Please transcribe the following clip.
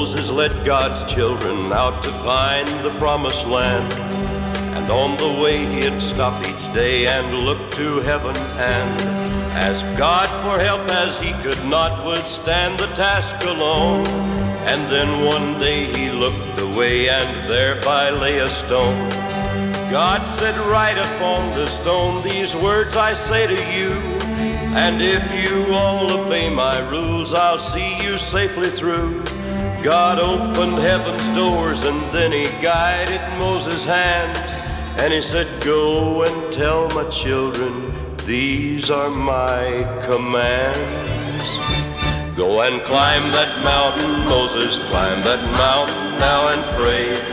Moses led God's children out to find the promised land. And on the way he'd stop each day and look to heaven and ask God for help, as he could not withstand the task alone. And then one day he looked away, and thereby lay a stone. God said, "Write upon the stone these words I say to you, and if you all obey my rules, I'll see you safely through." God opened heaven's doors, and then he guided Moses' hands, and he said, "Go and tell my children, these are my commands." Go and climb that mountain, Moses, climb that mountain now and pray.